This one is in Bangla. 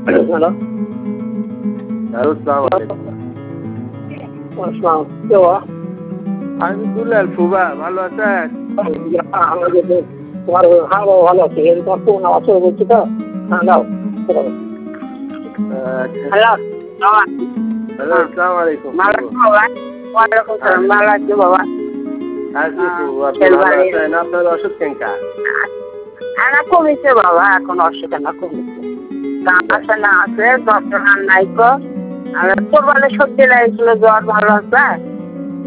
হ্যালো, হ্যালো, আসসালামু আলাইকুম। আসসালাম, কে বাবা? আমি দুলাল ফুবা, ভালো আছেন? তোমার হ্যাঁ বাবা ভালো আছে। তোমার ফোন আছে বলছি তো। হ্যাঁ দাও। হ্যালো বাবা। হ্যালো, আসসালামু আলাইকুম। ভালো আছো বাবা? ওয়ালাইকুম সালাম। ভালো আছি বাবা। আছি ফুবু, আপনি ভালো আছেন? আপনার অসুখ কেনকা? না কমেছে বাবা, এখন অসুখ না কমেছে। আছে না আছে, ডক্টর আর নাই কো। আর তোর বলে সর্দি লাগছিল, জ্বর ভালো আছে?